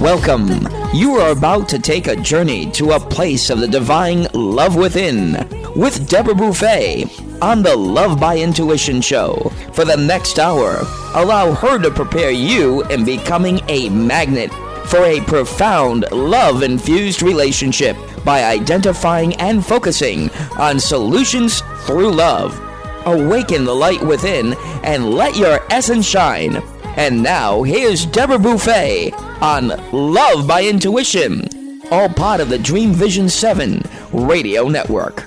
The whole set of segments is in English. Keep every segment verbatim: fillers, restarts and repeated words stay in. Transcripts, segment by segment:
Welcome. You are about to take a journey to a place of the divine love within with Deborah Buffet on the Love by Intuition show. For the next hour, allow her to prepare you in becoming a magnet for a profound love-infused relationship by identifying and focusing on solutions through love. Awaken the light within and let your essence shine. And now, here's Deborah Buffet on Love by Intuition, all part of the Dream Vision seven radio network.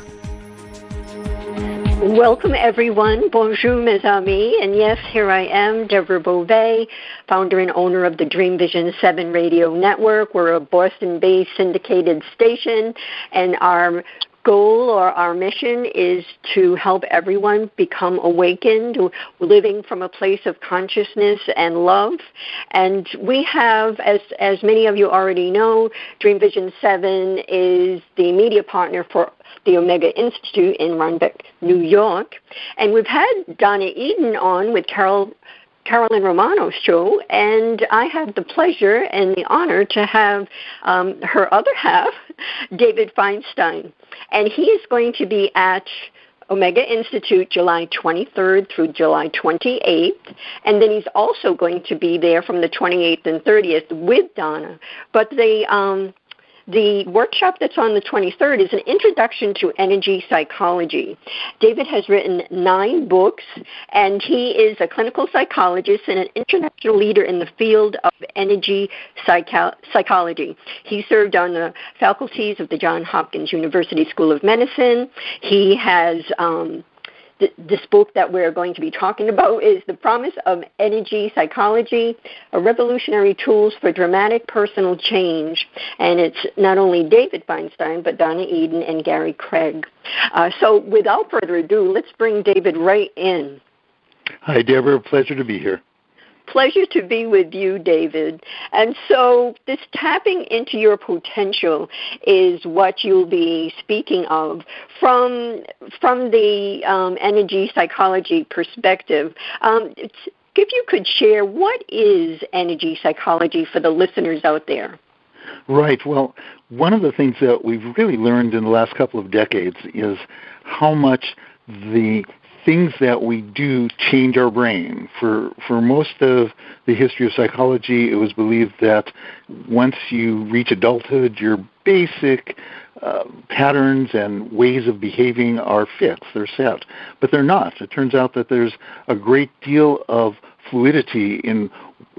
Welcome, everyone. Bonjour, mes amis. And yes, here I am, Deborah Buffet, founder and owner of the Dream Vision seven radio network. We're a Boston-based syndicated station, and our goal or our mission is to help everyone become awakened, living from a place of consciousness and love. And we have, as as many of you already know, Dream Vision seven is the media partner for the Omega Institute in Rhinebeck, New York. And we've had Donna Eden on with Carol Carolyn Romano's show, and I have the pleasure and the honor to have um, her other half, David Feinstein. And he is going to be at Omega Institute July twenty-third through July twenty-eighth, and then he's also going to be there from the twenty-eighth and thirtieth with Donna. But the um, The workshop that's on the twenty-third is an introduction to energy psychology. David has written nine books, and he is a clinical psychologist and an international leader in the field of energy psycho- psychology. He served on the faculties of the Johns Hopkins University School of Medicine. He has... Um, This book that we're going to be talking about is The Promise of Energy Psychology, a Revolutionary Tools for Dramatic Personal Change. And it's not only David Feinstein, but Donna Eden and Gary Craig. Uh, so without further ado, let's bring David right in. Hi, Deborah. Pleasure to be here. Pleasure to be with you, David. And so this tapping into your potential is what you'll be speaking of from from the um, energy psychology perspective. Um, if you could share, what is energy psychology for the listeners out there? Right. Well, one of the things that we've really learned in the last couple of decades is how much the things that we do change our brain. For for most of the history of psychology, it was believed that once you reach adulthood, your basic uh, patterns and ways of behaving are fixed, they're set. But they're not. It turns out that there's a great deal of fluidity in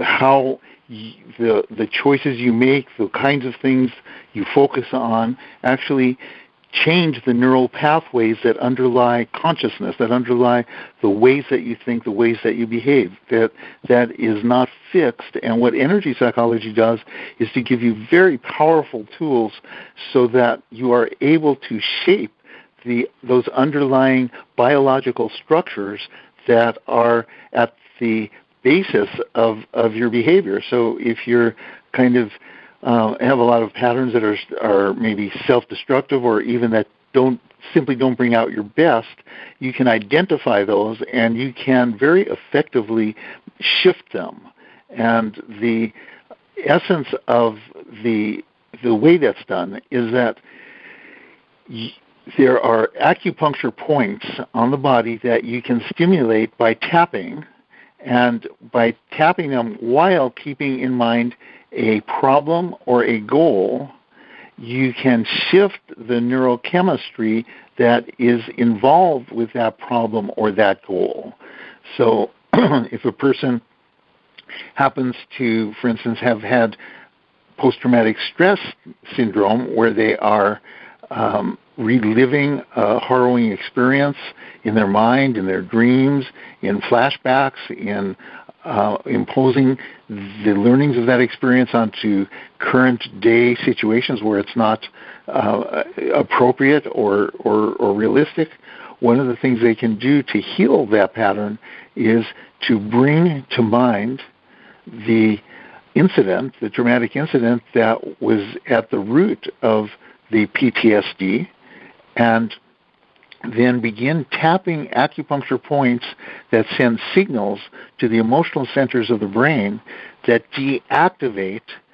how y- the the choices you make, the kinds of things you focus on, actually change the neural pathways that underlie consciousness, that underlie the ways that you think, the ways that you behave. That that is not fixed. And what energy psychology does is to give you very powerful tools so that you are able to shape the those underlying biological structures that are at the basis of, of your behavior. So if you're kind of Uh, have a lot of patterns that are are maybe self-destructive or even that don't simply don't bring out your best, you can identify those and you can very effectively shift them. And the essence of the the way that's done is that y- there are acupuncture points on the body that you can stimulate by tapping, and by tapping them while keeping in mind a problem or a goal, you can shift the neurochemistry that is involved with that problem or that goal. So if a person happens to, for instance, have had post-traumatic stress syndrome where they are um, reliving a harrowing experience in their mind, in their dreams, in flashbacks, in Uh, imposing the learnings of that experience onto current day situations where it's not uh, appropriate or, or, or realistic. One of the things they can do to heal that pattern is to bring to mind the incident, the traumatic incident that was at the root of the P T S D, and then begin tapping acupuncture points that send signals to the emotional centers of the brain that deactivate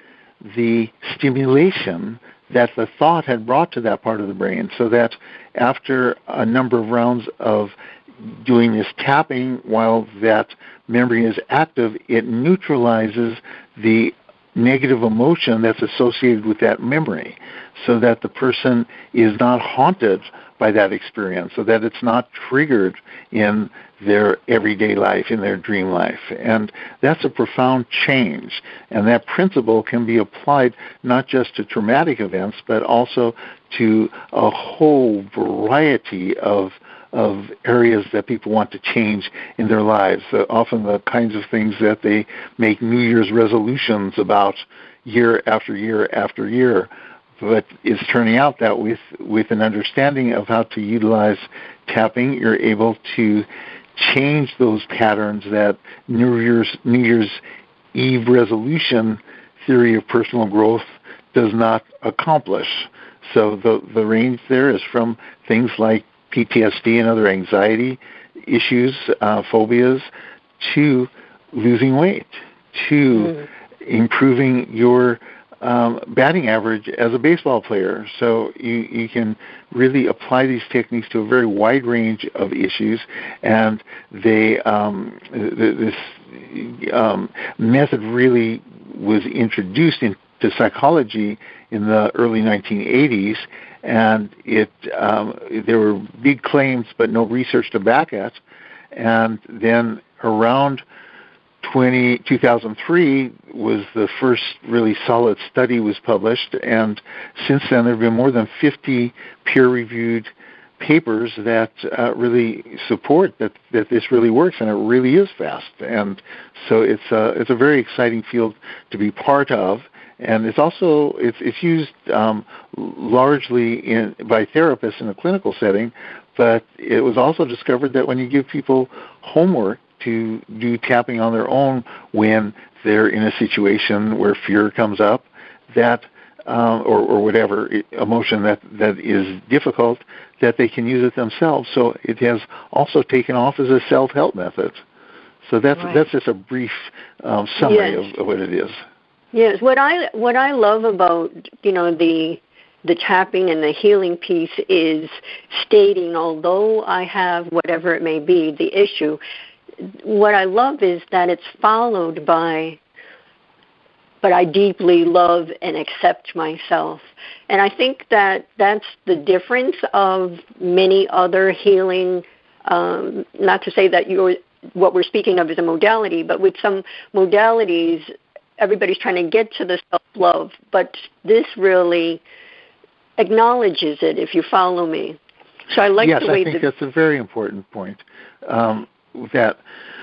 the stimulation that the thought had brought to that part of the brain, so that after a number of rounds of doing this tapping while that memory is active, it neutralizes the negative emotion that's associated with that memory, so that the person is not haunted by that experience, so that it's not triggered in their everyday life, in their dream life. And that's a profound change. And that principle can be applied not just to traumatic events, but also to a whole variety of of areas that people want to change in their lives. Uh, often the kinds of things that they make New Year's resolutions about year after year after year. But it's turning out that with, with an understanding of how to utilize tapping, you're able to change those patterns that New Year's, New Year's Eve resolution theory of personal growth does not accomplish. So the, the range there is from things like P T S D and other anxiety issues, uh, phobias, to losing weight, to mm. improving your um, batting average as a baseball player. So you, you can really apply these techniques to a very wide range of issues, and they um, th- this um, method really was introduced into psychology in the early nineteen eighties. And it um, there were big claims, but no research to back it. And then around two thousand three was the first really solid study was published. And since then, there have been more than fifty peer-reviewed papers that uh, really support that, that this really works, and it really is fast. And so it's a, it's a very exciting field to be part of. And it's also it's it's used um, largely in by therapists in a clinical setting, but it was also discovered that when you give people homework to do tapping on their own when they're in a situation where fear comes up, that um, or, or whatever emotion that, that is difficult, that they can use it themselves. So it has also taken off as a self-help method. So that's right. That's just a brief um, summary yes. of, of what it is. Yes, what I what I love about, you know, the the tapping and the healing piece is stating, although I have whatever it may be, the issue, what I love is that it's followed by, but I deeply love and accept myself. And I think that that's the difference of many other healing, um, not to say that you're, what we're speaking of is a modality, but with some modalities, everybody's trying to get to the self-love, but this really acknowledges it, if you follow me. So I like yes, the way I think the, that's a very important point. Um, that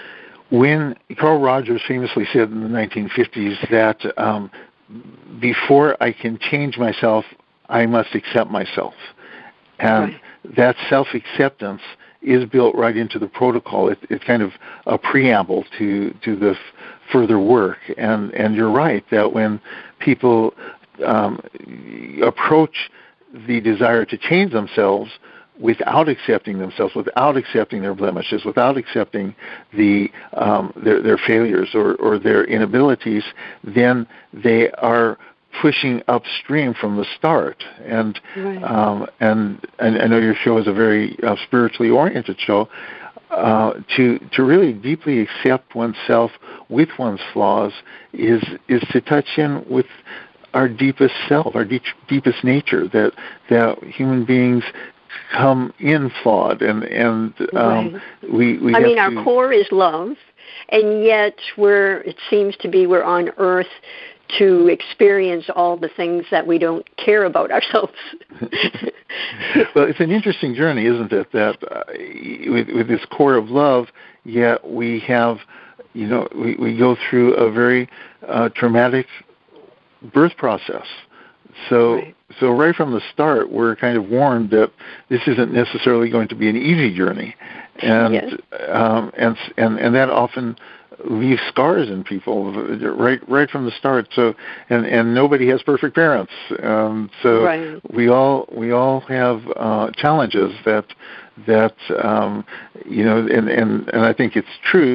when Carl Rogers famously said in the nineteen fifties that um, before I can change myself, I must accept myself. And right. that self-acceptance is built right into the protocol. It, it's kind of a preamble to, to the f- further work. And, and you're right that when people um, approach the desire to change themselves without accepting themselves, without accepting their blemishes, without accepting the um, their, their failures or, or their inabilities, then they are pushing upstream from the start. And right. um, and, and I know your show is a very uh, spiritually oriented show. Uh, to to really deeply accept oneself with one's flaws is is to touch in with our deepest self, our deep, deepest nature. That that human beings come in flawed, and and um, right. we we. I have mean, to, our core is love, and yet we're it seems to be we're on Earth to experience all the things that we don't care about ourselves. Well, it's an interesting journey, isn't it? That uh, with, with this core of love, yet we have, you know, we, we go through a very uh, traumatic birth process. So, right. so right from the start, we're kind of warned that this isn't necessarily going to be an easy journey, and yes. um, and and and that often leave scars in people right right from the start. So and, and nobody has perfect parents. Um, so right. we all we all have uh, challenges that that um, you know and, and, and I think it's true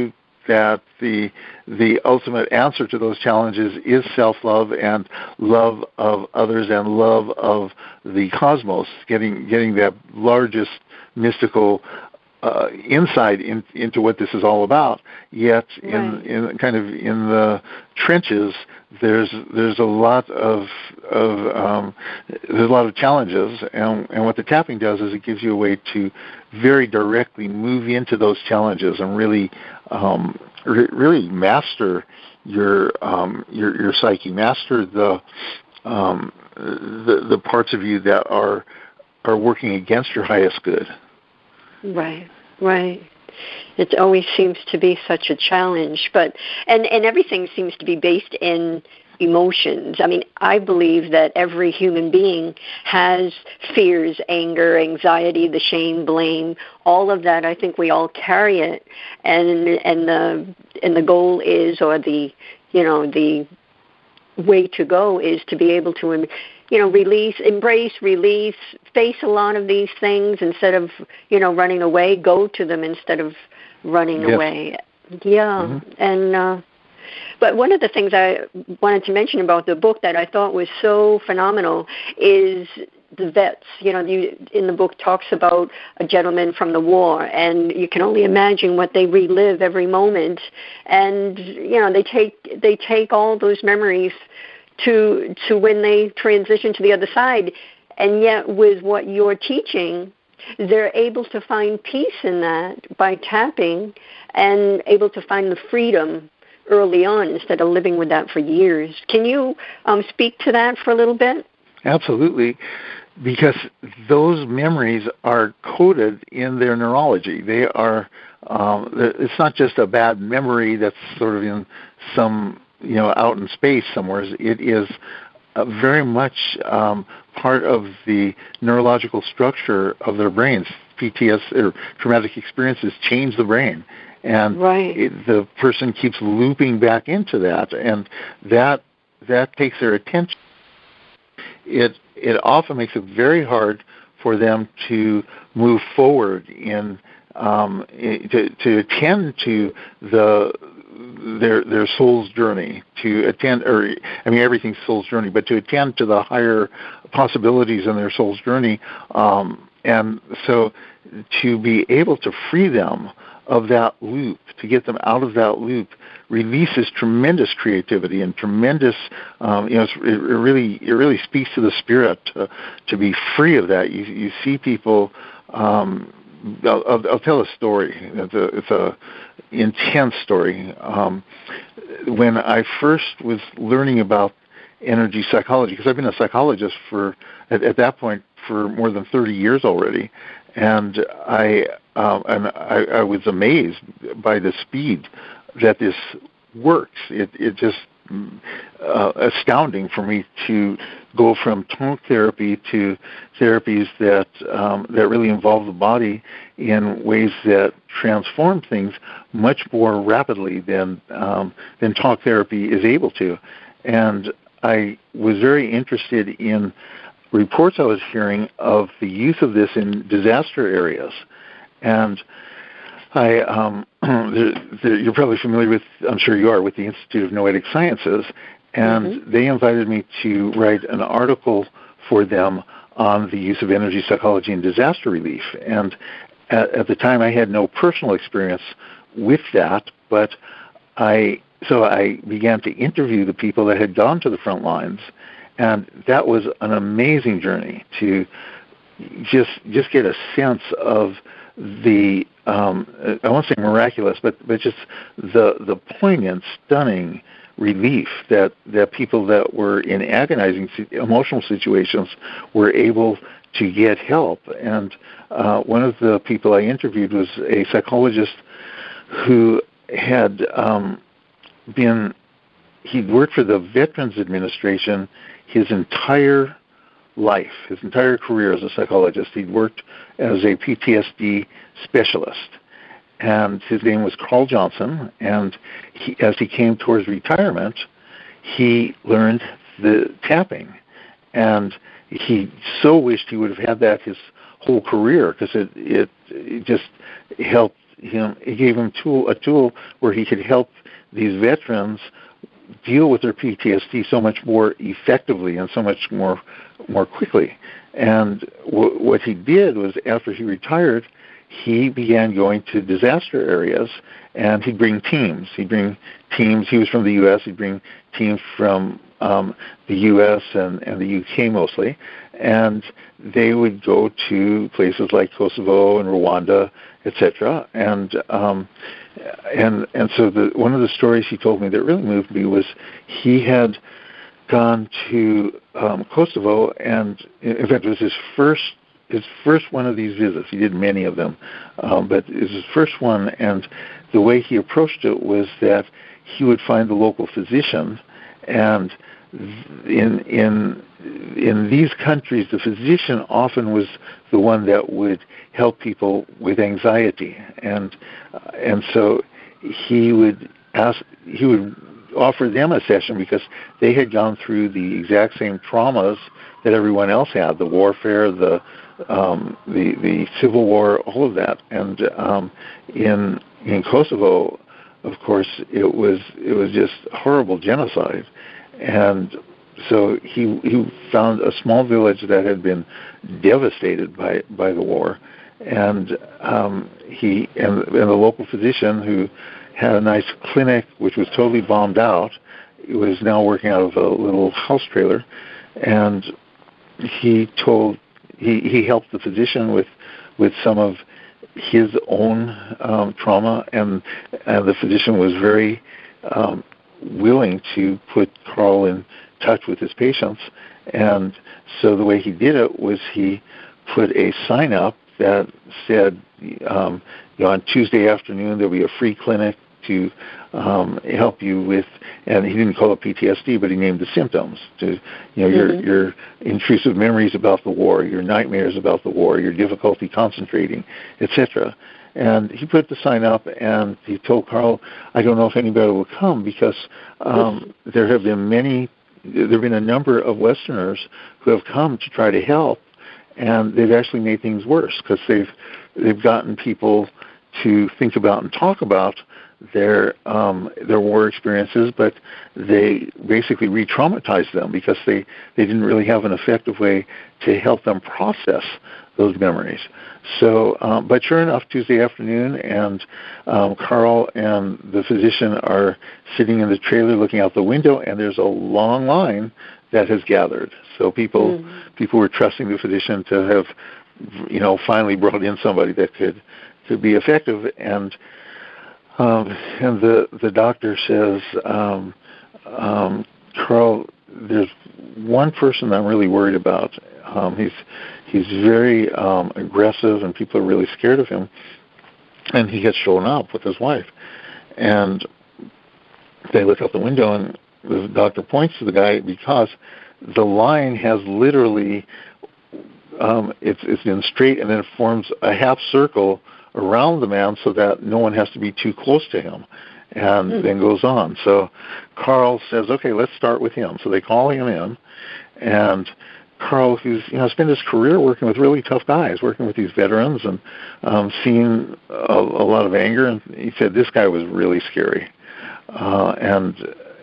that the the ultimate answer to those challenges is self-love and love of others and love of the cosmos, getting getting that largest mystical uh, insight in, into what this is all about. Yet, in, right. in kind of in the trenches, there's there's a lot of of um, there's a lot of challenges, and and what the tapping does is it gives you a way to very directly move into those challenges and really um, re- really master your um, your your psyche, master the um, the the parts of you that are are working against your highest good. Right, right. It always seems to be such a challenge, but and, and everything seems to be based in emotions. I mean, I believe that every human being has fears, anger, anxiety, the shame, blame, all of that. I think we all carry it, and and the and the goal is, or the you know the way to go is to be able to, you know, release, embrace, release, face a lot of these things instead of, you know, running away, go to them instead of running yes. away. Yeah. Mm-hmm. And, uh, but one of the things I wanted to mention about the book that I thought was so phenomenal is the vets. You know, you, in the book talks about a gentleman from the war, and you can only imagine what they relive every moment. And, you know, they take, they take all those memories to to when they transition to the other side. And yet with what you're teaching, they're able to find peace in that by tapping and able to find the freedom early on instead of living with that for years. Can you um, speak to that for a little bit? Absolutely, because those memories are coded in their neurology. They are, um, it's not just a bad memory that's sort of in some, you know, out in space somewhere. It is uh, very much um, part of the neurological structure of their brains. P T S, or traumatic experiences, change the brain. And right. it, the person keeps looping back into that, and that that takes their attention. It it often makes it very hard for them to move forward in um, to to attend to the their their soul's journey, to attend, or I mean everything's soul's journey, but to attend to the higher possibilities in their soul's journey, um, and so to be able to free them of that loop, to get them out of that loop, releases tremendous creativity and tremendous, um, you know, it, it really it really speaks to the spirit to, to be free of that. You you see people. Um, I'll, I'll, I'll tell a story. It's a, it's a intense story. Um, when I first was learning about energy psychology, because I've been a psychologist for at, at that point for more than thirty years already, and I um, and I, I was amazed by the speed that this works. It it just uh, astounding for me to go from tone therapy to therapies that um, that really involve the body in ways that transform things much more rapidly than um, than talk therapy is able to. And I was very interested in reports I was hearing of the use of this in disaster areas. And I, um, there, there, you're probably familiar with, I'm sure you are, with the Institute of Noetic Sciences, and mm-hmm. they invited me to write an article for them on the use of energy psychology in disaster relief. And at, at the time, I had no personal experience with that, but I so I began to interview the people that had gone to the front lines, and that was an amazing journey to just just get a sense of the um, I won't say miraculous, but but just the the poignant, stunning relief that that people that were in agonizing emotional situations were able to get help. And uh, one of the people I interviewed was a psychologist who had um, been he'd worked for the Veterans Administration his entire life, his entire career as a psychologist. He'd worked as a P T S D specialist, and his name was Carl Johnson. And he, as he came towards retirement, he learned the tapping, and he so wished he would have had that his whole career, because it, it it just helped him, he gave him tool, a tool where he could help these veterans deal with their P T S D so much more effectively and so much more more quickly. And w- what he did was, after he retired, he began going to disaster areas, and he'd bring teams. He'd bring teams. He was from the U S He'd bring teams from um, the U S and, and the U K mostly, and they would go to places like Kosovo and Rwanda, et cetera. And um, and and so the one of the stories he told me that really moved me was he had gone to um, Kosovo, and in fact it was his first his first one of these visits. He did many of them, um, but it was his first one, and the way he approached it was that he would find the local physician, and in in in these countries, the physician often was the one that would help people with anxiety, and uh, and so he would ask he would offer them a session because they had gone through the exact same traumas that everyone else had, the warfare, the um, the the civil war, all of that. And um, in in Kosovo, of course, it was it was just horrible genocide. And so he he found a small village that had been devastated by, by the war, and um, he and, and the local physician, who had a nice clinic which was totally bombed out, was now working out of a little house trailer, and he told he, he helped the physician with with some of his own um, trauma, and, and the physician was very um, willing to put Carl in touch with his patients. And so the way he did it was he put a sign up that said, um, you know, on Tuesday afternoon there'll be a free clinic to um, help you with, and he didn't call it P T S D, but he named the symptoms. To, you know, mm-hmm. your your intrusive memories about the war, your nightmares about the war, your difficulty concentrating, et cetera. And he put the sign up, and he told Carl, I don't know if anybody will come, because um, there have been many, there have been a number of Westerners who have come to try to help, and they've actually made things worse, because they've they've gotten people to think about and talk about their um, their war experiences, but they basically re-traumatized them because they, they didn't really have an effective way to help them process those memories. So, um, but sure enough, Tuesday afternoon, and um, Carl and the physician are sitting in the trailer looking out the window, and there's a long line that has gathered. So people mm-hmm. people were trusting the physician to have, you know, finally brought in somebody that could could be effective. And um, and the the doctor says, um, um, Carl, there's one person I'm really worried about. Um, he's he's very um, aggressive, and people are really scared of him. And he gets shown up with his wife, and they look out the window, and the doctor points to the guy because the line has literally um, it's it's in straight, and then it forms a half circle around the man so that no one has to be too close to him, and mm-hmm. then goes on. So Carl says, okay, let's start with him. So they call him in, and Carl, who's you know spent his career working with really tough guys, working with these veterans, and um, seen a, a lot of anger, and he said this guy was really scary, uh, and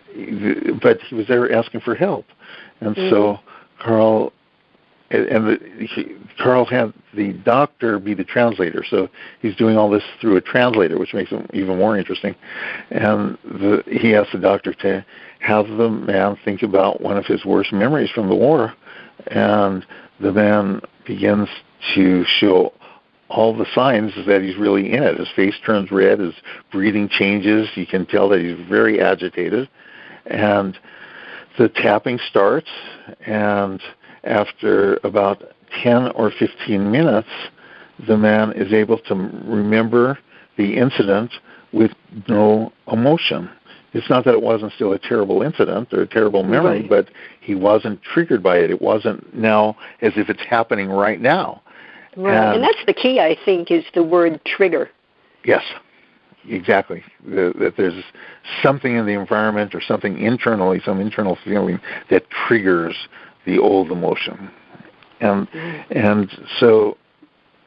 but he was there asking for help, and mm-hmm. so Carl and the, he, Carl had the doctor be the translator, so he's doing all this through a translator, which makes it even more interesting. And the, he asked the doctor to have the man think about one of his worst memories from the war, and the man begins to show all the signs that he's really in it. His face turns red, his breathing changes, you can tell that he's very agitated, and the tapping starts, and after about ten or fifteen minutes, the man is able to remember the incident with no emotion. It's not that it wasn't still a terrible incident or a terrible memory, right. but he wasn't triggered by it. It wasn't now as if it's happening right now. Right, and, and that's the key, I think, is the word trigger. Yes, exactly. That there's something in the environment or something internally, some internal feeling that triggers the old emotion. And and so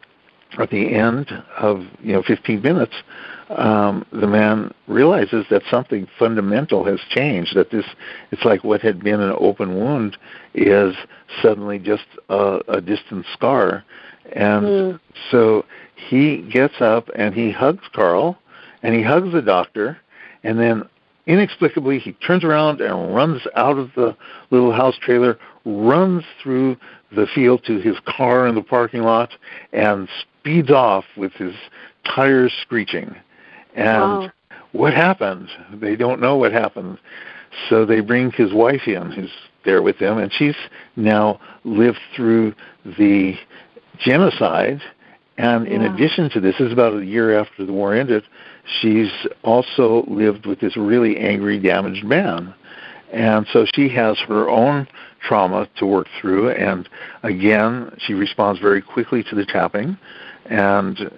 at the end of, you know, fifteen minutes, um, the man realizes that something fundamental has changed, that this, it's like what had been an open wound is suddenly just a, a distant scar. And mm. so he gets up and he hugs Carl, and he hugs the doctor, and then inexplicably he turns around and runs out of the little house trailer, runs through the field to his car in the parking lot, and speeds off with his tires screeching. And wow. What happened? They don't know what happened. So they bring his wife in, who's there with them, and she's now lived through the genocide. And in yeah. addition to this, this is about a year after the war ended, she's also lived with this really angry, damaged man. And so she has her own trauma to work through, and again, she responds very quickly to the tapping. And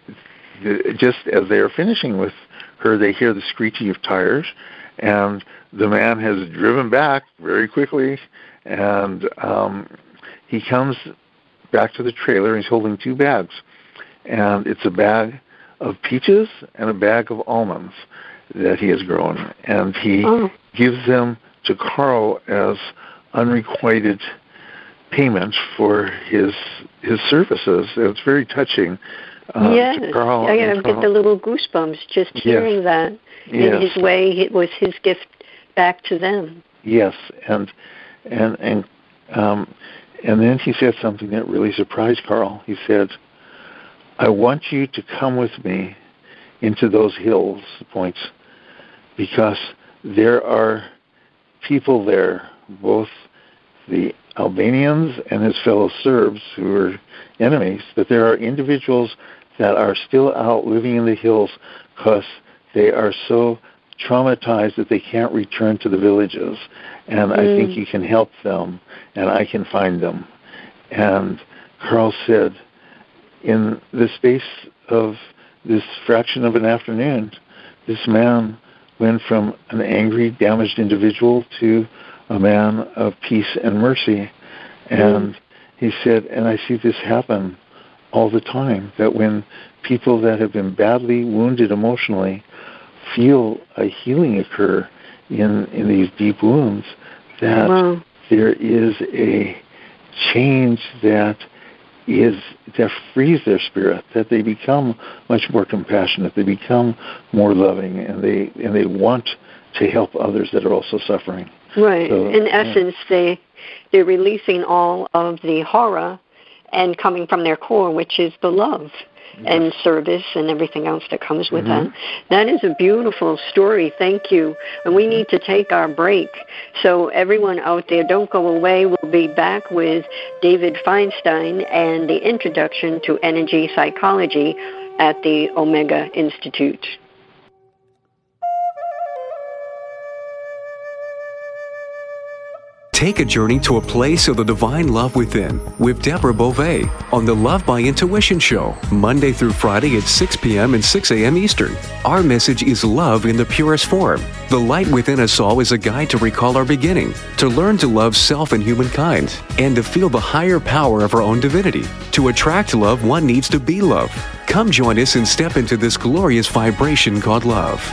the, just as they are finishing with her, they hear the screeching of tires, and the man has driven back very quickly, and um, he comes back to the trailer, and he's holding two bags. And it's a bag of peaches and a bag of almonds that he has grown. And he oh. gives them to Carl as unrequited payment for his his services. It's very touching. Uh, yes, to Carl I get Carl. the little goosebumps just hearing yes. that. Yes. In his way, it was his gift back to them. Yes, and and and um, and then he said something that really surprised Carl. He said, "I want you to come with me into those hills," points, because there are people there, both the Albanians and his fellow Serbs who are enemies, that there are individuals that are still out living in the hills because they are so traumatized that they can't return to the villages. And mm. I think you can help them, and I can find them. And Carl said, in the space of this fraction of an afternoon, this man went from an angry, damaged individual to a man of peace and mercy. And mm. he said, and I see this happen all the time, that when people that have been badly wounded emotionally feel a healing occur in, in these deep wounds, that wow. there is a change that is that frees their spirit, that they become much more compassionate, they become more loving, and they and they want to help others that are also suffering. Right. So, in yeah. essence, they they're releasing all of the horror and coming from their core, which is the love yes. and service and everything else that comes with mm-hmm. that. That is a beautiful story. Thank you. And we need to take our break. So everyone out there, don't go away. We'll be back with David Feinstein and the introduction to energy psychology at the Omega Institute. Take a journey to a place of the divine love within with Deborah Beauvais on the Love by Intuition Show, Monday through Friday at six p.m. and six a.m. Eastern. Our message is love in the purest form. The light within us all is a guide to recall our beginning, to learn to love self and humankind, and to feel the higher power of our own divinity. To attract love, one needs to be love. Come join us and step into this glorious vibration called love.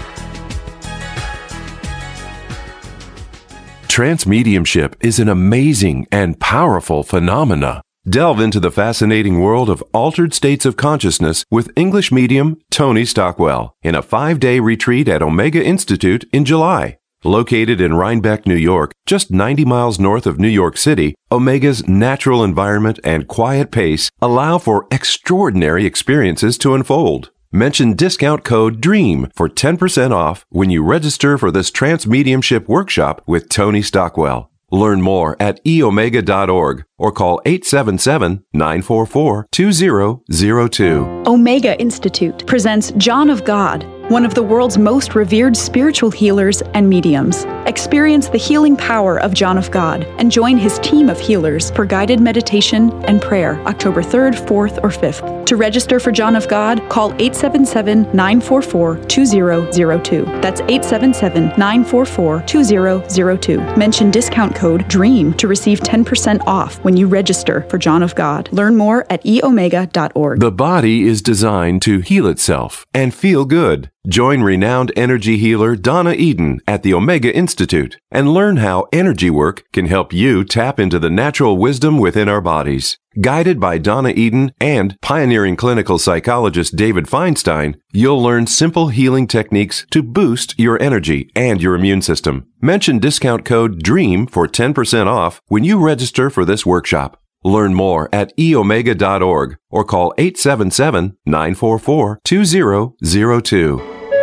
Transmediumship is an amazing and powerful phenomena. Delve into the fascinating world of altered states of consciousness with English medium Tony Stockwell in a five-day retreat at Omega Institute in July. Located in Rhinebeck, New York, just ninety miles north of New York City, Omega's natural environment and quiet pace allow for extraordinary experiences to unfold. Mention discount code DREAM for ten percent off when you register for this Transmediumship workshop with Tony Stockwell. Learn more at e omega dot org or call eight seven seven, nine four four, two zero zero two. Omega Institute presents John of God, one of the world's most revered spiritual healers and mediums. Experience the healing power of John of God and join his team of healers for guided meditation and prayer October third, fourth, or fifth. To register for John of God, call eight seven seven, nine four four, two zero zero two. That's eight seven seven, nine four four, two zero zero two. Mention discount code DREAM to receive ten percent off when when you register for John of God. Learn more at e omega dot org. The body is designed to heal itself and feel good. Join renowned energy healer Donna Eden at the Omega Institute and learn how energy work can help you tap into the natural wisdom within our bodies. Guided by Donna Eden and pioneering clinical psychologist David Feinstein, you'll learn simple healing techniques to boost your energy and your immune system. Mention discount code DREAM for ten percent off when you register for this workshop. Learn more at e omega dot org or call eight seven seven, nine four four, two zero zero two.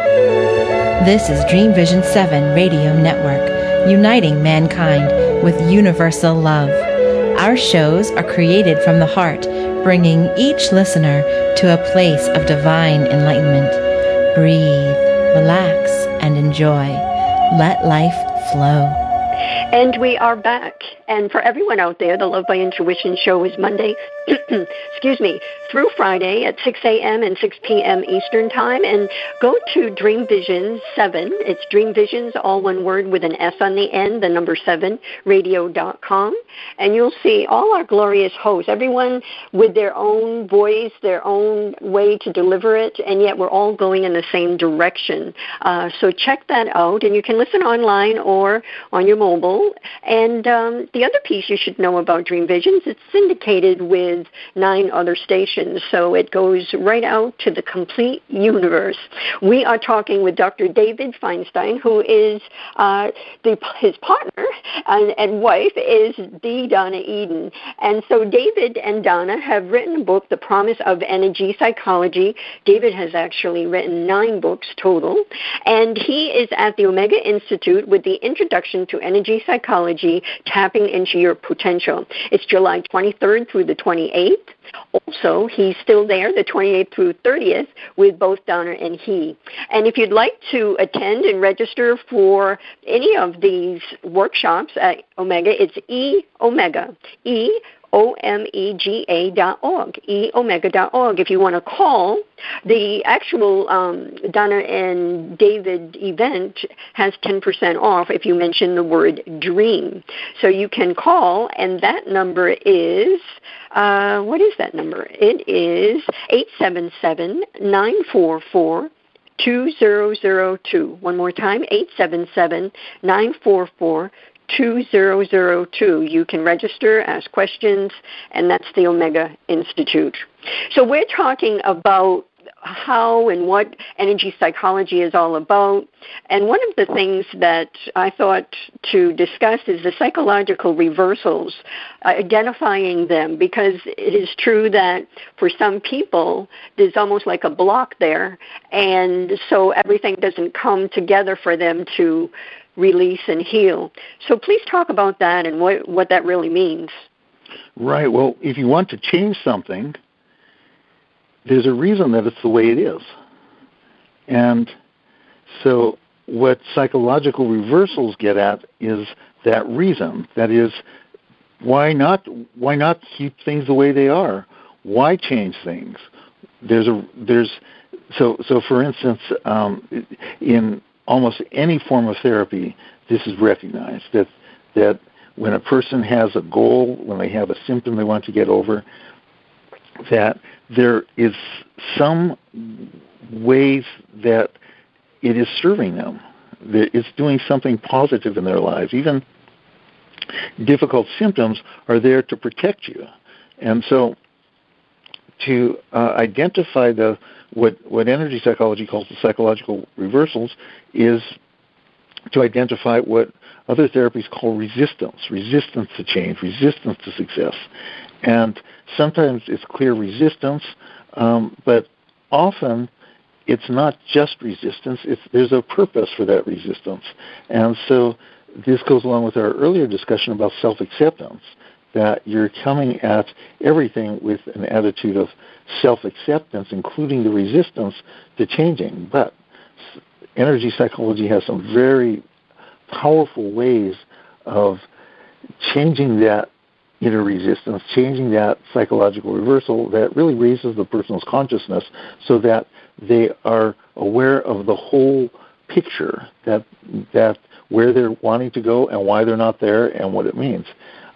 This is Dream Vision seven Radio Network, uniting mankind with universal love. Our shows are created from the heart, bringing each listener to a place of divine enlightenment. Breathe, relax, and enjoy. Let life flow. And we are back. And for everyone out there, the Love by Intuition show is Monday, excuse me, through Friday at six a.m. and six p.m. Eastern Time. And go to Dream Vision seven. It's Dream Visions, all one word with an S on the end, the number seven, radio dot com. And you'll see all our glorious hosts, everyone with their own voice, their own way to deliver it, and yet we're all going in the same direction. Uh, so check that out. And you can listen online or on your mobile. And um, the other piece you should know about Dream Visions, it's syndicated with nine other stations, so it goes right out to the complete universe. We are talking with Doctor David Feinstein, who is uh, the, his partner and, and wife is the Donna Eden. And so David and Donna have written a book, The Promise of Energy Psychology. David has actually written nine books total, and he is at the Omega Institute with the Introduction to Energy Psychology, Tapping into Your Potential. It's July twenty-third through the twenty-eighth. Also, he's still there, the twenty-eighth through thirtieth, with both Donna and he. And if you'd like to attend and register for any of these workshops at Omega, it's E Omega, E O M E G A dot org, E Omega dot org. If you want to call, the actual um, Donna and David event has ten percent off if you mention the word DREAM. So you can call, and that number is, uh, what is that number? It is eight seven seven, nine four four, two zero zero two. One more time, eight seven seven, nine four four, two zero zero two. You can register, ask questions, and that's the Omega Institute. So we're talking about how and what energy psychology is all about. And one of the things that I thought to discuss is the psychological reversals, uh, identifying them, because it is true that for some people there's almost like a block there, and so everything doesn't come together for them to release and heal. So please talk about that and what, what that really means. Right. Well, if you want to change something, there's a reason that it's the way it is. And so what psychological reversals get at is that reason. That is, why not why not keep things the way they are? Why change things? There's a there's so so for instance, um, in almost any form of therapy, this is recognized, that that when a person has a goal, when they have a symptom they want to get over, that there is some ways that it is serving them, that it's doing something positive in their lives. Even difficult symptoms are there to protect you. And so to uh, identify the what, what energy psychology calls the psychological reversals is to identify what other therapies call resistance, resistance to change, resistance to success. And sometimes it's clear resistance, um, but often it's not just resistance. It's, there's a purpose for that resistance. And so this goes along with our earlier discussion about self-acceptance, that you're coming at everything with an attitude of self-acceptance, including the resistance to changing. But energy psychology has some very powerful ways of changing that inner resistance, changing that psychological reversal that really raises the person's consciousness so that they are aware of the whole picture, that that where they're wanting to go and why they're not there and what it means.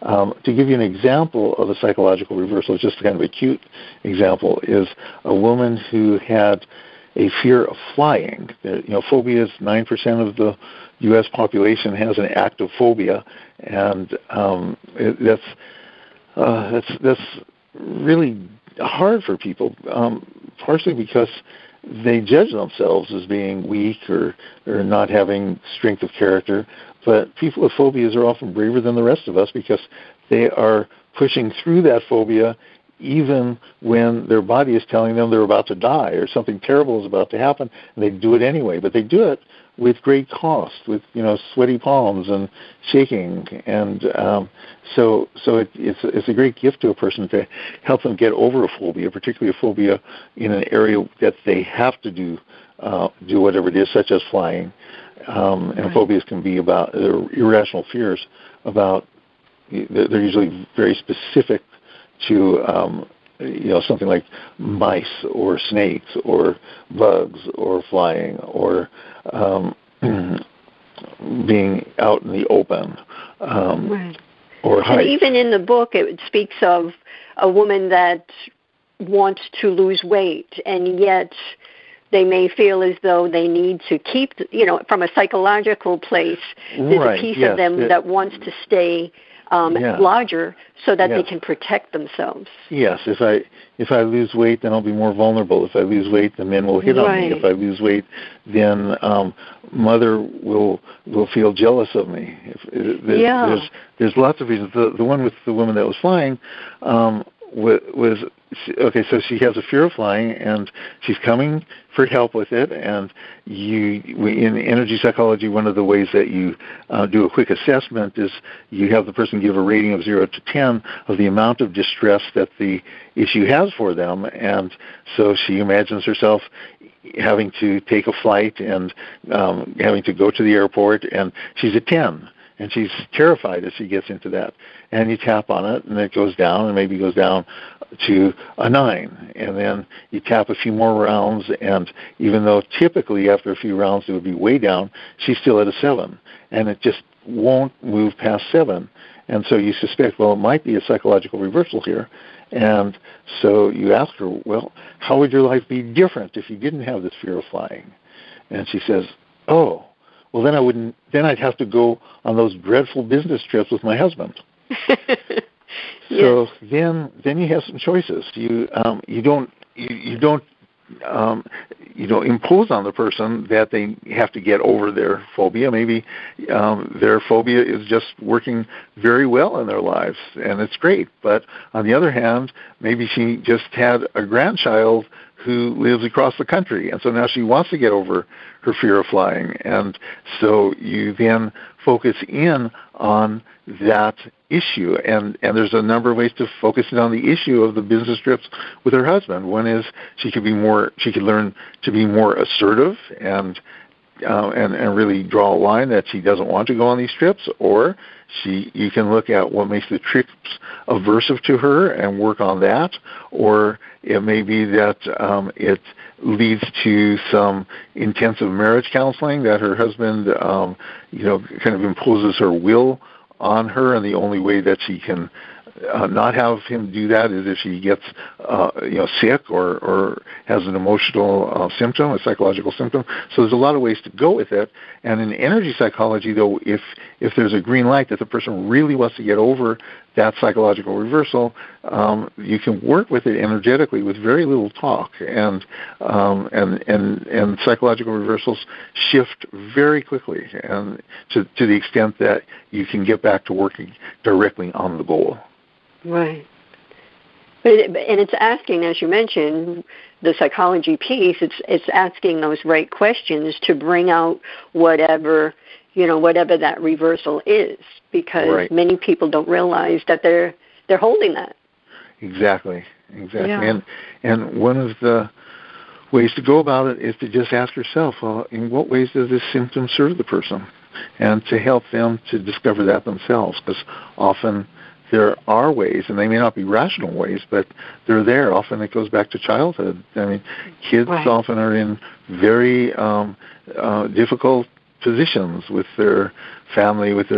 Um, to give you an example of a psychological reversal, just kind of a cute example, is a woman who had a fear of flying. You know, phobias, nine percent of the U S population has an active phobia, and um, it, that's, uh, that's, that's really hard for people, um, partially because they judge themselves as being weak or, or not having strength of character. But people with phobias are often braver than the rest of us because they are pushing through that phobia even when their body is telling them they're about to die or something terrible is about to happen, and they do it anyway. But they do it with great cost, with, you know, sweaty palms and shaking. And um, so so it, it's, it's a great gift to a person to help them get over a phobia, particularly a phobia in an area that they have to do uh, do whatever it is, such as flying. Um, and right. Phobias can be about uh, irrational fears about, they're usually very specific to, um, you know, something like mice or snakes or bugs or flying or um, being out in the open um, right. or heights. And even in the book, it speaks of a woman that wants to lose weight, and yet they may feel as though they need to keep, you know, from a psychological place, there's right, a piece yes, of them it, that wants to stay um, yeah. larger so that yes. they can protect themselves. Yes, if I if I lose weight, then I'll be more vulnerable. If I lose weight, the men will hit right. on me. If I lose weight, then um, mother will will feel jealous of me. If, there's, yeah. there's there's lots of reasons. The the one with the woman that was flying um, was, was okay. So she has a fear of flying, and she's coming for help with it. And you, in energy psychology, one of the ways that you uh, do a quick assessment is you have the person give a rating of zero to ten of the amount of distress that the issue has for them. And so she imagines herself having to take a flight and um, having to go to the airport, and she's a ten. And she's terrified as she gets into that. And you tap on it, and it goes down, and maybe goes down to a nine. And then you tap a few more rounds, and even though typically after a few rounds it would be way down, she's still at a seven. And it just won't move past seven. And so you suspect, well, it might be a psychological reversal here. And so you ask her, well, how would your life be different if you didn't have this fear of flying? And she says, oh, well, then I wouldn't. Then I'd have to go on those dreadful business trips with my husband. yes. So then, then you have some choices. You um, you don't you, you don't um, you know impose on the person that they have to get over their phobia. Maybe um, their phobia is just working very well in their lives, and it's great. But on the other hand, maybe she just had a grandchild who lives across the country, and so now she wants to get over her fear of flying. And so you then focus in on that issue. And, and there's a number of ways to focus in on the issue of the business trips with her husband. One is she could be more, she could learn to be more assertive and uh, and, and really draw a line that she doesn't want to go on these trips, or she you can look at what makes the trips aversive to her and work on that, or it may be that um, it leads to some intensive marriage counseling that her husband, um, you know, kind of imposes her will on her, and the only way that she can uh, not have him do that is if she gets, uh, you know, sick or, or has an emotional uh, symptom, a psychological symptom. So there's a lot of ways to go with it. And in energy psychology, though, if if there's a green light that the person really wants to get over that psychological reversal, um, you can work with it energetically with very little talk, and um, and and and psychological reversals shift very quickly, and to to the extent that you can get back to working directly on the goal. Right. But it, and it's asking, as you mentioned, the psychology piece. It's it's asking those right questions to bring out whatever. you know, whatever that reversal is, because right. many people don't realize that they're they're holding that. Exactly, exactly. Yeah. And and one of the ways to go about it is to just ask yourself, well, in what ways does this symptom serve the person? And to help them to discover that themselves, because often there are ways, and they may not be rational ways, but they're there. Often it goes back to childhood. I mean, kids right. often are in very um, uh, difficult positions with their family, with their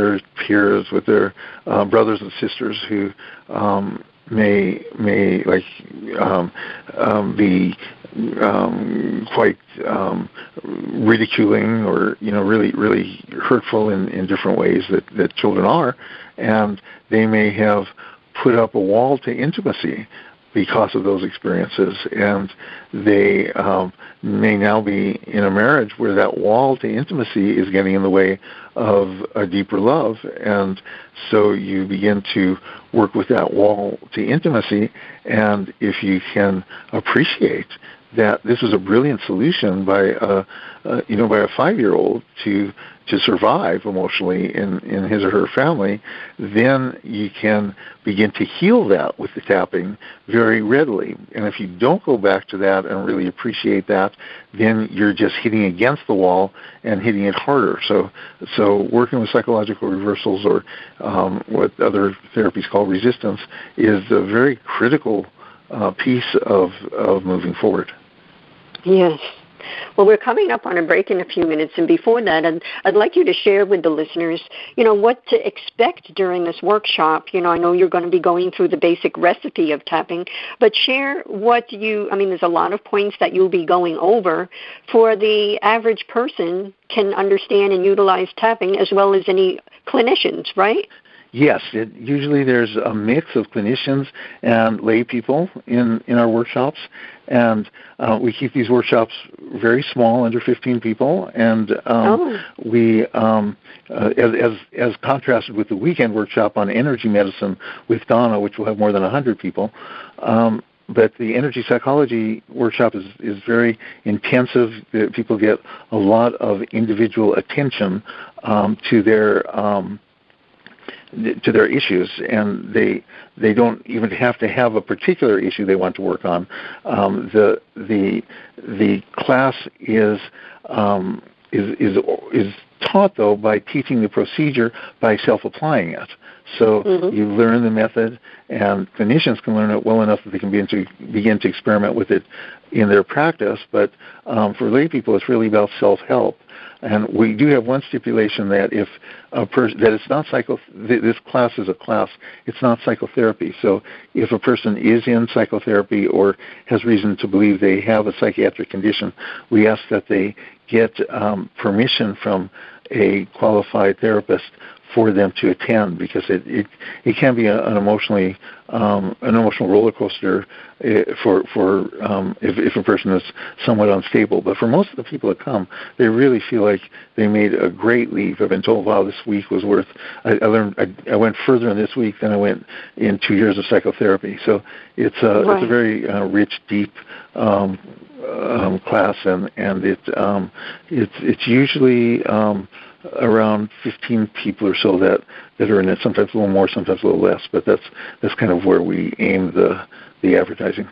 peers, with their uh, brothers and sisters who um, may may like um, um, be um, quite um, ridiculing or you know really really hurtful in, in different ways that, that children are, and they may have put up a wall to intimacy because of those experiences, and they um, may now be in a marriage where that wall to intimacy is getting in the way of a deeper love, and so you begin to work with that wall to intimacy, and if you can appreciate that this is a brilliant solution by a, uh, you know by a five-year-old to to survive emotionally in, in his or her family, then you can begin to heal that with the tapping very readily. And if you don't go back to that and really appreciate that, then you're just hitting against the wall and hitting it harder. So so working with psychological reversals, or um, what other therapies call resistance, is a very critical uh, piece of, of moving forward. Yes. Well, we're coming up on a break in a few minutes, and before that, I'd, I'd like you to share with the listeners, you know, what to expect during this workshop. You know, I know you're going to be going through the basic recipe of tapping, but share what you, I mean, there's a lot of points that you'll be going over for the average person can understand and utilize tapping as well as any clinicians, right? Yes, it, usually there's a mix of clinicians and lay people in, in our workshops, and uh, we keep these workshops very small, under fifteen people, and um, oh. we, um, uh, as, as as contrasted with the weekend workshop on energy medicine with Donna, which will have more than one hundred people, um, but the energy psychology workshop is, is very intensive. People get a lot of individual attention um, to their um to their issues, and they they don't even have to have a particular issue they want to work on. Um, the the the class is um, is is is taught though by teaching the procedure by self-applying it. So mm-hmm. you learn the method, and clinicians can learn it well enough that they can begin to begin to experiment with it in their practice. But um, for lay people, it's really about self-help. And we do have one stipulation that if a person that it's not psycho, this class is a class, it's not psychotherapy. So if a person is in psychotherapy or has reason to believe they have a psychiatric condition, we ask that they get um, permission from a qualified therapist for them to attend, because it it, it can be a, an emotionally um, an emotional roller coaster for for um, if, if a person is somewhat unstable. But for most of the people that come, they really feel like they made a great leap. I've been told, wow, this week was worth. I, I learned. I, I went further in this week than I went in two years of psychotherapy. So it's a right. it's a very uh, rich, deep um, um, class, and and it um, it's it's usually. Um, around fifteen people or so that, that are in it, sometimes a little more, sometimes a little less, but that's that's kind of where we aim the the advertising.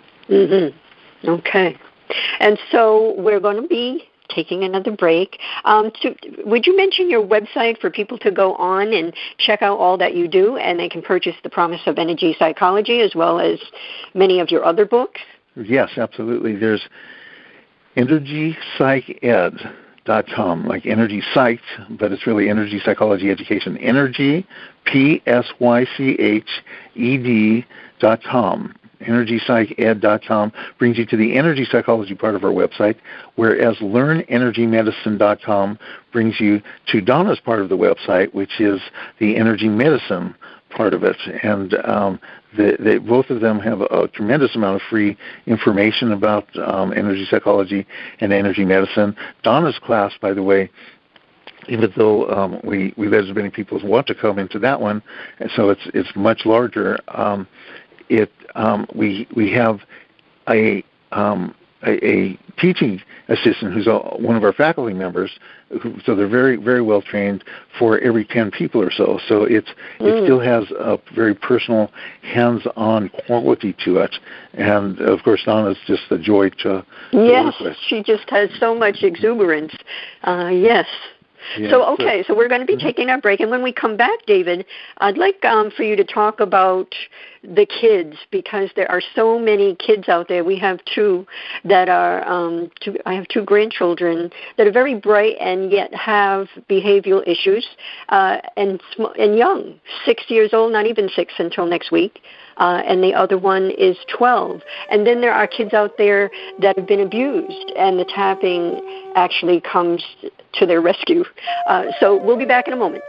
Mm-hmm. Okay. And so we're going to be taking another break. Um, so would you mention your website for people to go on and check out all that you do, and they can purchase The Promise of Energy Psychology as well as many of your other books? Yes, absolutely. There's Energy Psych Ed. Dot com, like Energy Psych, but it's really Energy Psychology Education. Energy, P S Y C H E D dot com. Energy Psych Ed dot com brings you to the energy psychology part of our website, whereas Learn Energy Medicine dot com brings you to Donna's part of the website, which is the energy medicine part of it. And um, the, the, both of them have a, a tremendous amount of free information about um, energy psychology and energy medicine. Donna's class, by the way, even though um, we, we let as many people as want to come into that one, and so it's it's much larger, um, it um, we we have a um, a, a teaching assistant who's a, one of our faculty members, who, so they're very, very well trained for every ten people or so. So it's mm. it still has a very personal, hands-on quality to it. And, of course, Donna's just a joy to, to yes, work with. She just has so much exuberance. Uh, yes. Yeah, so, okay, so, so we're going to be mm-hmm. taking our break. And when we come back, David, I'd like um, for you to talk about the kids, because there are so many kids out there. We have two that are, um, two, I have two grandchildren that are very bright and yet have behavioral issues, uh, and, sm- and young, six years old, not even six until next week. Uh, and the other one is twelve. And then there are kids out there that have been abused, and the tapping actually comes to their rescue. Uh, so we'll be back in a moment.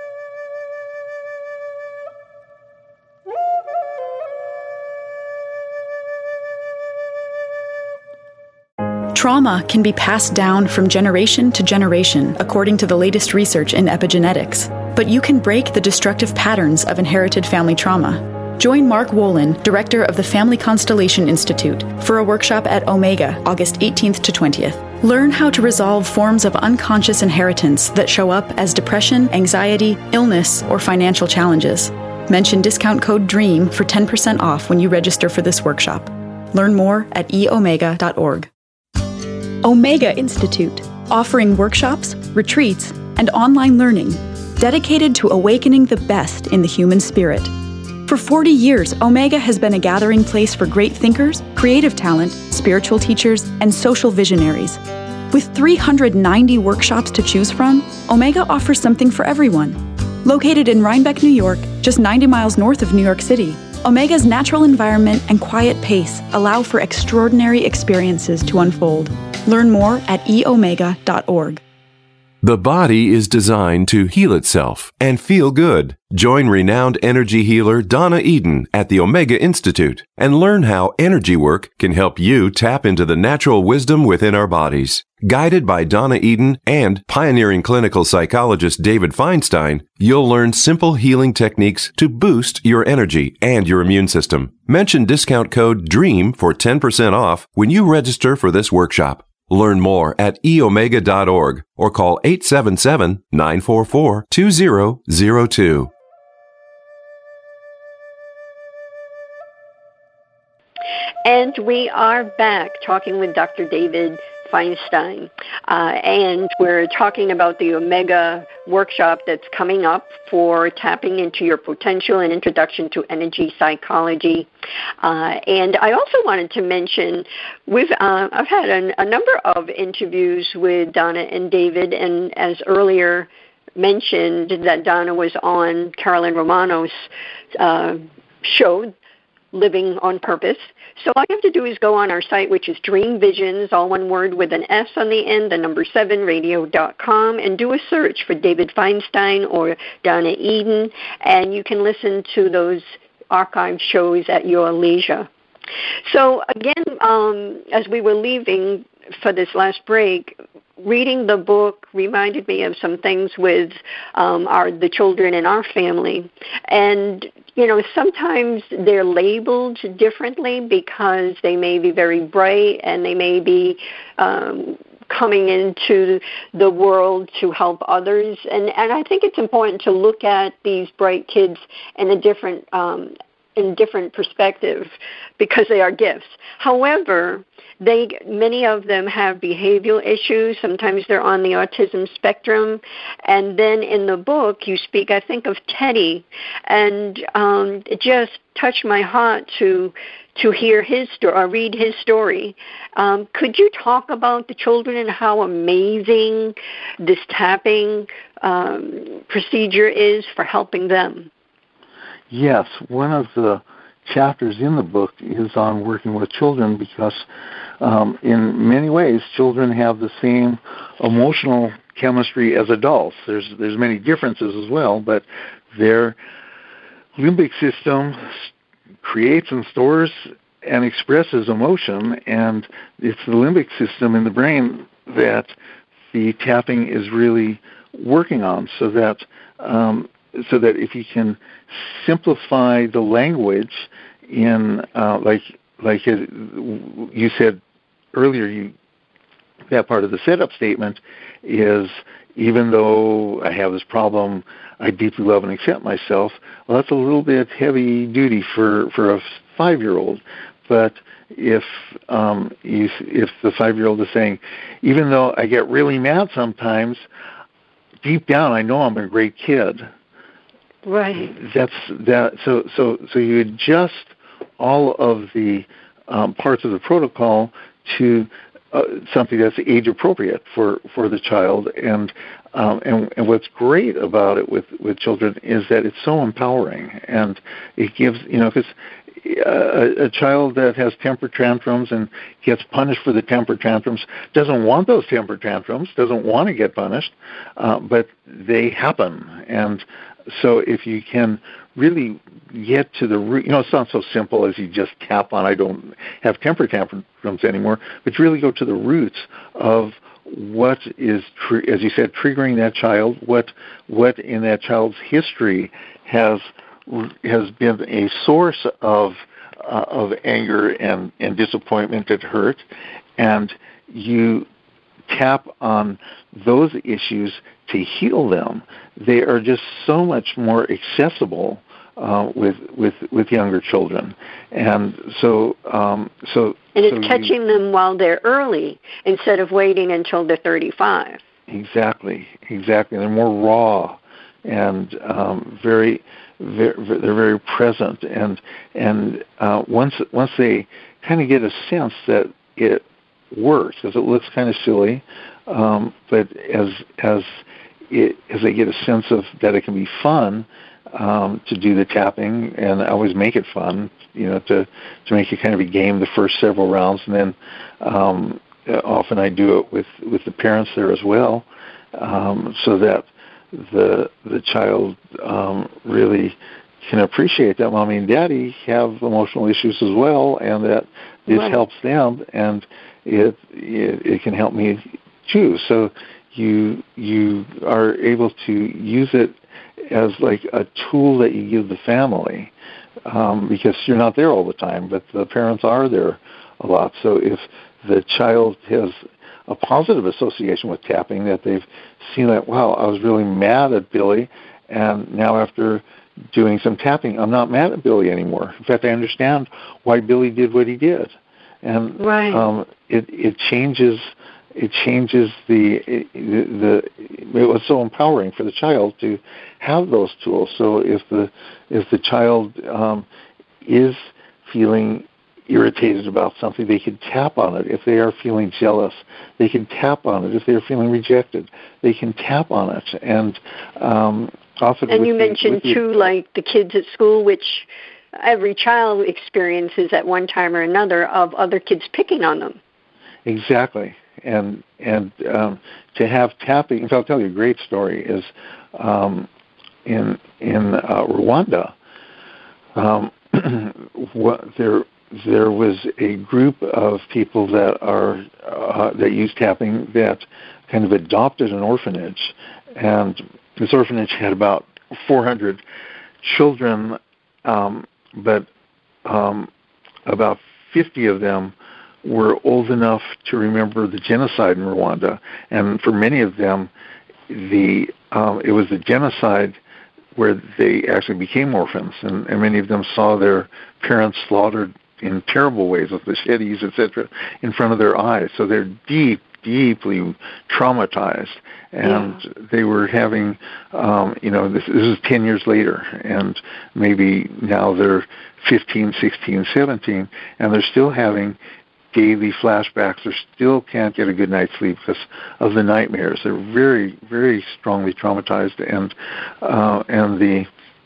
Trauma can be passed down from generation to generation, according to the latest research in epigenetics. But you can break the destructive patterns of inherited family trauma. Join Mark Wolin, director of the Family Constellation Institute, for a workshop at Omega, August eighteenth to twentieth. Learn how to resolve forms of unconscious inheritance that show up as depression, anxiety, illness, or financial challenges. Mention discount code DREAM for ten percent off when you register for this workshop. Learn more at e omega dot org. Omega Institute, offering workshops, retreats, and online learning dedicated to awakening the best in the human spirit. For forty years, Omega has been a gathering place for great thinkers, creative talent, spiritual teachers, and social visionaries. With three hundred ninety workshops to choose from, Omega offers something for everyone. Located in Rhinebeck, New York, just ninety miles north of New York City, Omega's natural environment and quiet pace allow for extraordinary experiences to unfold. Learn more at e omega dot org. The body is designed to heal itself and feel good. Join renowned energy healer Donna Eden at the Omega Institute and learn how energy work can help you tap into the natural wisdom within our bodies. Guided by Donna Eden and pioneering clinical psychologist David Feinstein, you'll learn simple healing techniques to boost your energy and your immune system. Mention discount code DREAM for ten percent off when you register for this workshop. Learn more at e omega dot org or call eight seven seven, nine four four, two zero zero two. And we are back talking with Doctor David Feinstein, uh, and we're talking about the Omega workshop that's coming up for tapping into your potential and introduction to energy psychology. Uh, and I also wanted to mention we've uh, I've had a, a number of interviews with Donna and David, and as earlier mentioned, that Donna was on Carolyn Romano's uh, show, Living on Purpose. So all you have to do is go on our site, which is Dream Visions, all one word with an S on the end, the number seven radio dot com, and do a search for David Feinstein or Donna Eden, and you can listen to those archive shows at your leisure. So again, um, as we were leaving for this last break, reading the book reminded me of some things with um, our the children in our family. And, you know, sometimes they're labeled differently because they may be very bright and they may be um, coming into the world to help others. And, and I think it's important to look at these bright kids in a different um, in different perspective because they are gifts. However, They, many of them have behavioral issues. Sometimes they're on the autism spectrum. And then in the book, you speak, I think, of Teddy. And um, it just touched my heart to to hear his story, or read his story. Um, could you talk about the children and how amazing this tapping um, procedure is for helping them? Yes, one of the chapters in the book is on working with children because um, in many ways children have the same emotional chemistry as adults. There's there's many differences as well, but their limbic system creates and stores and expresses emotion, and it's the limbic system in the brain that the tapping is really working on, so that um, so that if you can simplify the language in, uh, like like it, you said earlier, you that part of the setup statement is, even though I have this problem, I deeply love and accept myself. Well, that's a little bit heavy duty for, for a five-year-old. But if um, you, if the five-year-old is saying, even though I get really mad sometimes, deep down, I know I'm a great kid. Right. That's that. So so so you adjust all of the um, parts of the protocol to uh, something that's age appropriate for, for the child. And um, and and what's great about it with, with children is that it's so empowering, and it gives, you know, because a, a child that has temper tantrums and gets punished for the temper tantrums doesn't want those temper tantrums, doesn't want to get punished, uh, but they happen. And so if you can really get to the root, you know, it's not so simple as you just tap on, I don't have temper tantrums anymore, but you really go to the roots of what is, tr- as you said, triggering that child, what what in that child's history has has been a source of uh, of anger and, and disappointment and hurt, and you tap on those issues to heal them. They are just so much more accessible uh, with with with younger children, and so um, so. And it's so catching you, them while they're early instead of waiting until they're thirty-five. Exactly, exactly. They're more raw and um, very, very, they're very present, and and uh, once once they kind of get a sense that it works, because it looks kind of silly, um, but as as it, as they get a sense of that it can be fun um, to do the tapping, and I always make it fun, you know, to to make it kind of a game the first several rounds, and then um, often I do it with with the parents there as well, um, so that the the child um, really can appreciate that mommy and daddy have emotional issues as well, and that this right. helps them, and it, it it can help me too. So you you are able to use it as like a tool that you give the family, um, because you're not there all the time, but the parents are there a lot. So if the child has a positive association with tapping, that they've seen that, wow, I was really mad at Billy, and now after doing some tapping, I'm not mad at Billy anymore. In fact, I understand why Billy did what he did. And right. um, it, it changes it changes the, the, the, it was so empowering for the child to have those tools. So if the, if the child um, is feeling irritated about something, they can tap on it. If they are feeling jealous, they can tap on it. If they're feeling rejected, they can tap on it. And um, often, and you the, mentioned the, too, like the kids at school, which every child experiences at one time or another, of other kids picking on them. Exactly. And and um, to have tapping. In fact, I'll tell you a great story. Is um, in in uh, Rwanda, um, what there. There was a group of people that are uh, that use tapping that kind of adopted an orphanage, and this orphanage had about four hundred children, um, but um, about fifty of them were old enough to remember the genocide in Rwanda, and for many of them, the um, it was the genocide where they actually became orphans, and, and many of them saw their parents slaughtered in terrible ways with machetes, et cetera, in front of their eyes. So they're deep, deeply traumatized, and yeah. they were having, um, you know, this, this is ten years later, and maybe now they're fifteen, sixteen, seventeen, and they're still having daily flashbacks. They still can't get a good night's sleep because of the nightmares. They're very, very strongly traumatized, and uh, and the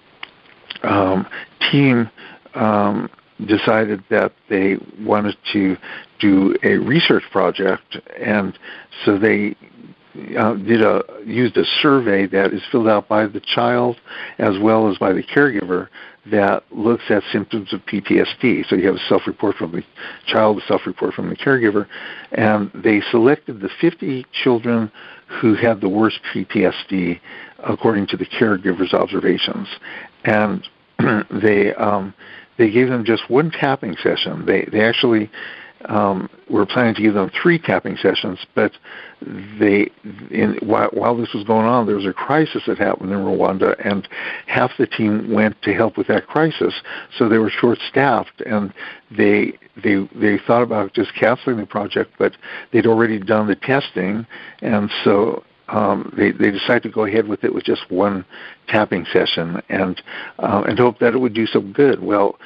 um, team um, decided that they wanted to do a research project, and so they uh, did a used a survey that is filled out by the child as well as by the caregiver that looks at symptoms of P T S D. So you have a self-report from the child, a self-report from the caregiver, and they selected the fifty children who had the worst P T S D according to the caregiver's observations, and they um, they gave them just one tapping session. They they actually um, were planning to give them three tapping sessions, but they in, while, while this was going on, there was a crisis that happened in Rwanda, and half the team went to help with that crisis. So they were short-staffed, and they they they thought about just canceling the project, but they'd already done the testing, and so um, they they decided to go ahead with it with just one tapping session, and uh, and hoped that it would do some good. Well,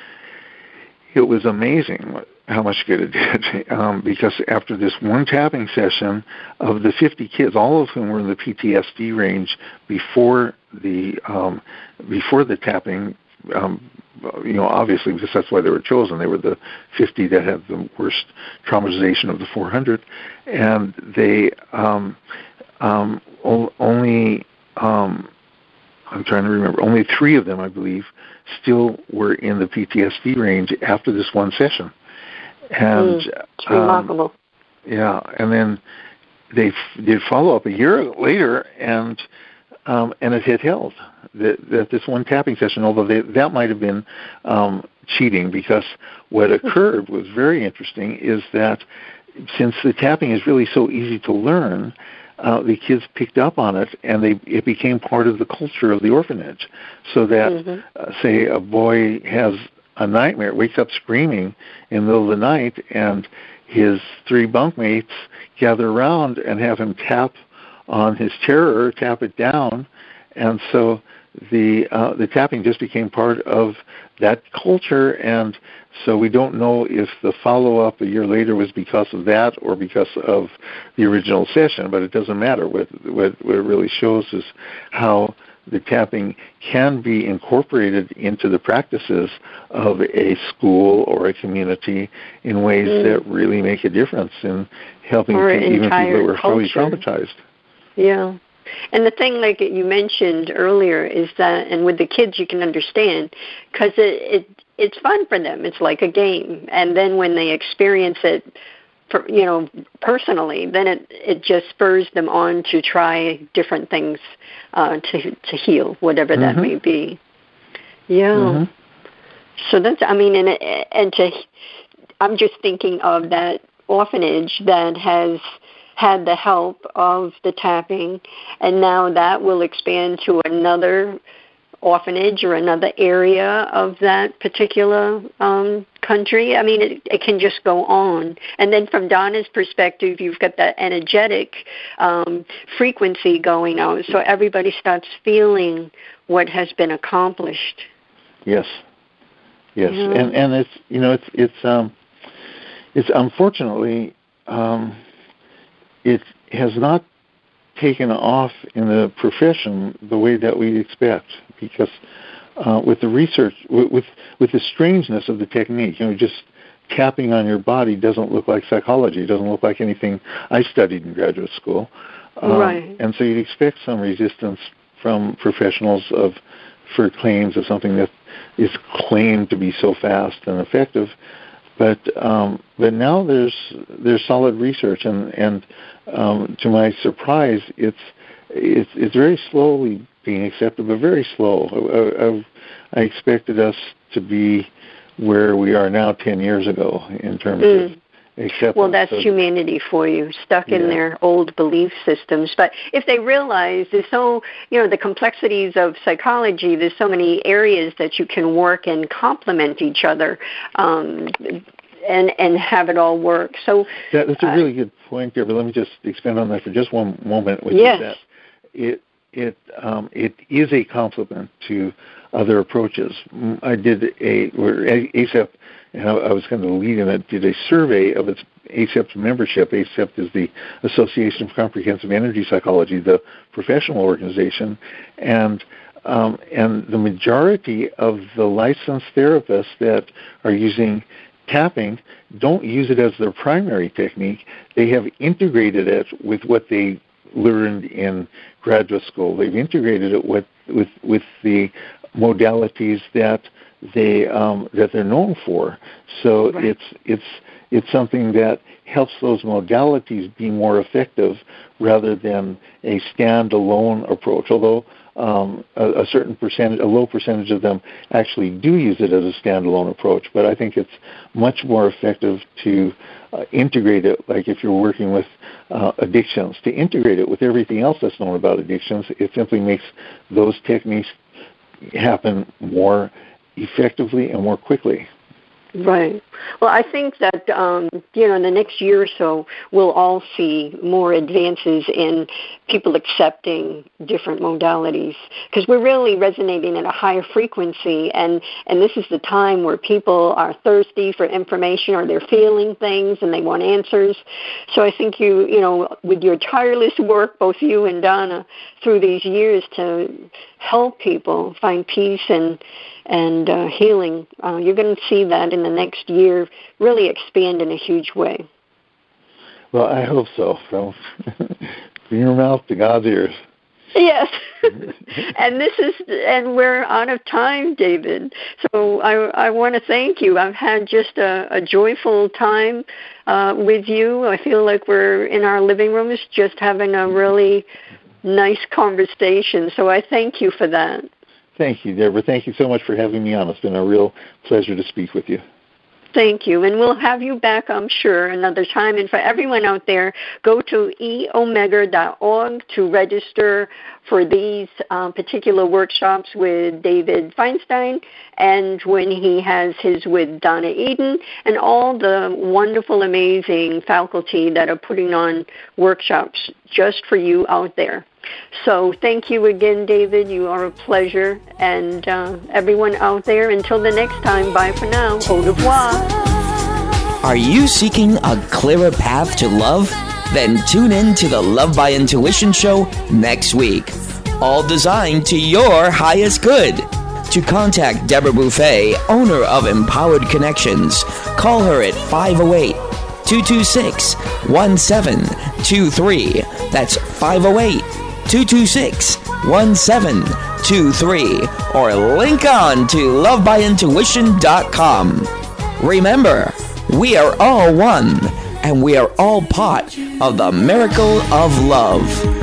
it was amazing how much good it did, um, because after this one tapping session, of the fifty kids, all of whom were in the P T S D range before the um, before the tapping. Um, you know, obviously, because that's why they were chosen. They were the fifty that had the worst traumatization of the four hundred, and they um, um, only, um, I'm trying to remember, only three of them, I believe, still were in the P T S D range after this one session. And mm, it's remarkable. Um, yeah, and then they f- did follow up a year later, and um, and it had held. That, that this one tapping session, although they, that might have been um, cheating, because what occurred was very interesting, is that since the tapping is really so easy to learn, uh, the kids picked up on it, and they it became part of the culture of the orphanage. So that, mm-hmm. uh, say, a boy has a nightmare, wakes up screaming in the middle of the night, and his three bunkmates gather around and have him tap on his terror, tap it down, and so the uh, the tapping just became part of that culture, and so we don't know if the follow-up a year later was because of that or because of the original session, but it doesn't matter. What, what, what it really shows is how the tapping can be incorporated into the practices of a school or a community in ways mm. that really make a difference in helping or people, even people that were culture. fully traumatized. Yeah. And the thing, like you mentioned earlier, is that, and with the kids you can understand, because it, it it's fun for them. It's like a game. And then when they experience it, for, you know, personally, then it, it just spurs them on to try different things uh, to to heal, whatever mm-hmm. that may be. Yeah. Mm-hmm. So that's, I mean, and, and to, I'm just thinking of that orphanage that has had the help of the tapping, and now that will expand to another orphanage or another area of that particular um, country. I mean, it, it can just go on. And then from Donna's perspective, you've got that energetic um, frequency going out, so everybody starts feeling what has been accomplished. Yes, yes, yeah. and and it's you know it's it's um it's unfortunately. Um, It has not taken off in the profession the way that we expect, because uh, with the research, with, with with the strangeness of the technique, you know, just tapping on your body doesn't look like psychology. It doesn't look like anything I studied in graduate school. Um, right. And so you'd expect some resistance from professionals of for claims of something that is claimed to be so fast and effective. But um, but now there's there's solid research, and and um, to my surprise, it's it's it's very slowly being accepted, but very slow. I, I, I expected us to be where we are now ten years ago in terms mm. of acceptance. Well, that's so, humanity for you, stuck yeah. in their old belief systems. But if they realize there's so, you know, the complexities of psychology, there's so many areas that you can work and complement each other, um, and and have it all work. So that, that's a uh, really good point there. But let me just expand on that for just one moment. Which yes. is that it it um, it is a complement to other approaches. I did a where A C E P, and I was kind of the lead in it, did a survey of its A C E P membership. A C E P is the Association for Comprehensive Energy Psychology, the professional organization, and um, and the majority of the licensed therapists that are using tapping don't use it as their primary technique. They have integrated it with what they learned in graduate school. They've integrated it with with with the modalities that they um, that they're known for. So right. it's it's it's something that helps those modalities be more effective rather than a standalone approach. Although um, a, a certain percentage, a low percentage of them actually do use it as a standalone approach. But I think it's much more effective to uh, integrate it. Like if you're working with uh, addictions, to integrate it with everything else that's known about addictions, it simply makes those techniques happen more effectively and more quickly. Right. Well, I think that, um, you know, in the next year or so, we'll all see more advances in people accepting different modalities, because we're really resonating at a higher frequency, and, and this is the time where people are thirsty for information, or they're feeling things and they want answers. So I think you, you know, with your tireless work, both you and Donna, through these years to help people find peace and and uh, healing, uh, you're going to see that in the next year really expand in a huge way. Well, I hope so. From your mouth to God's ears. Yes. And this is, and we're out of time, David. So I, I want to thank you. I've had just a, a joyful time uh, with you. I feel like we're in our living rooms just having a really nice conversation. So I thank you for that. Thank you, Deborah. Thank you so much for having me on. It's been a real pleasure to speak with you. Thank you. And we'll have you back, I'm sure, another time. And for everyone out there, go to e omega dot org to register for these um, particular workshops with David Feinstein, and when he has his with Donna Eden, and all the wonderful, amazing faculty that are putting on workshops just for you out there. So thank you again, David. You are a pleasure. And uh, everyone out there, until the next time, bye for now. Au revoir. Are you seeking a clearer path to love? Then tune in to the Love by Intuition show next week. All designed to your highest good. To contact Deborah Buffet, owner of Empowered Connections, call her at five oh eight, two two six, one seven two three. That's five oh eight, two two six, one seven two three, or link on to love by intuition dot com. Remember, we are all one, and we are all part of the miracle of love.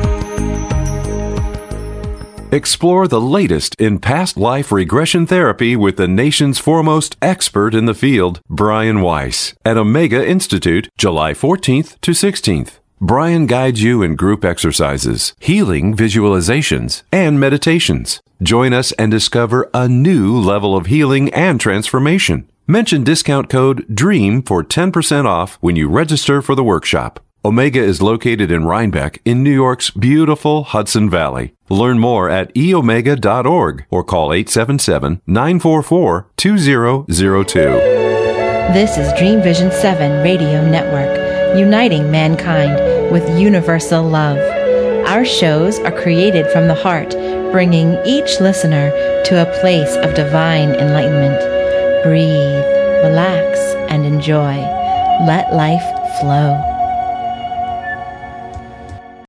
Explore the latest in past life regression therapy with the nation's foremost expert in the field, Brian Weiss, at Omega Institute, July fourteenth to sixteenth. Brian guides you in group exercises, healing visualizations, and meditations. Join us and discover a new level of healing and transformation. Mention discount code DREAM for ten percent off when you register for the workshop. Omega is located in Rhinebeck in New York's beautiful Hudson Valley. Learn more at e omega dot org or call eight seven seven, nine four four, two zero zero two. This is Dream Vision seven Radio Network, uniting mankind with universal love. Our shows are created from the heart, bringing each listener to a place of divine enlightenment. Breathe, relax, and enjoy. Let life flow.